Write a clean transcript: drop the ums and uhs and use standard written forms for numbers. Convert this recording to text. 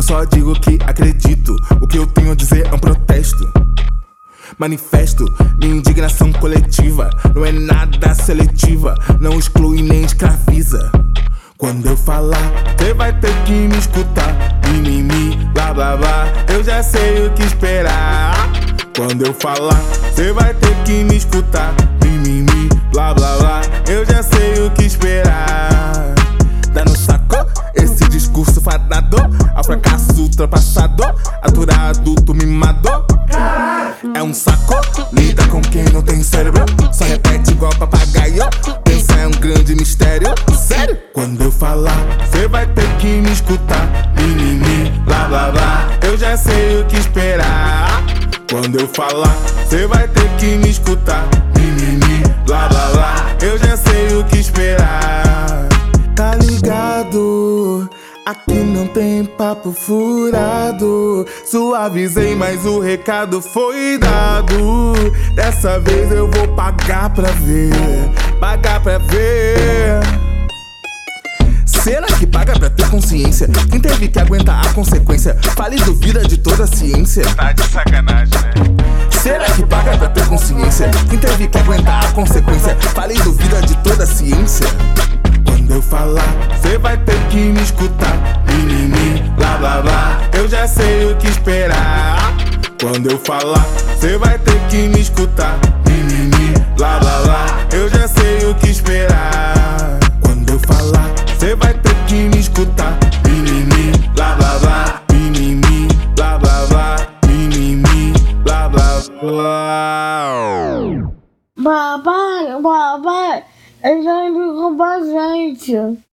só digo que acredito. O que eu tenho a dizer é um protesto. Manifesto minha indignação coletiva. Não é nada seletiva, não exclui nem escraviza. Quando eu falar, cê vai ter que me escutar. Mimimi, blá blá blá, eu já sei o que esperar. Quando eu falar, cê vai ter que me escutar. Mimimi, blá blá blá, eu já sei o que esperar. Dá no saco esse discurso fadado ao fracasso ultrapassado, aturado, tu mimado. É um saco, lida com quem não tem cérebro, só repete igual papagaio. Pensar é um grande mistério, sério. Quando eu falar, cê vai ter que me escutar. Mimimi, blá blá blá, eu já sei o que esperar. Quando eu falar, cê vai ter que me escutar. Mimimi, blá blá blá, eu já sei o que esperar. Tá ligado? Aqui não tem papo furado. Suavizei, mas o recado foi dado. Dessa vez eu vou pagar pra ver. Pagar pra ver. Será que paga pra ter consciência? Quem teve que aguentar a consequência? Fale duvida de toda a ciência. Tá de sacanagem, né? Será que paga pra ter consciência? Quem teve que aguentar a consequência? Fale duvida de toda a ciência. Quando eu falar, cê vai ter que me escutar. Mimimi, blá blá blá, eu já sei o que esperar. Quando eu falar, cê vai ter que me escutar. Mimimi, blá blá blá, eu já sei o que esperar. Quando eu falar, cê vai ter que me escutar. Mimimi, blá blá blá, mimimi, blá blá blá, mimimi, blá blá blá. Papai, eles vão derrubar a gente.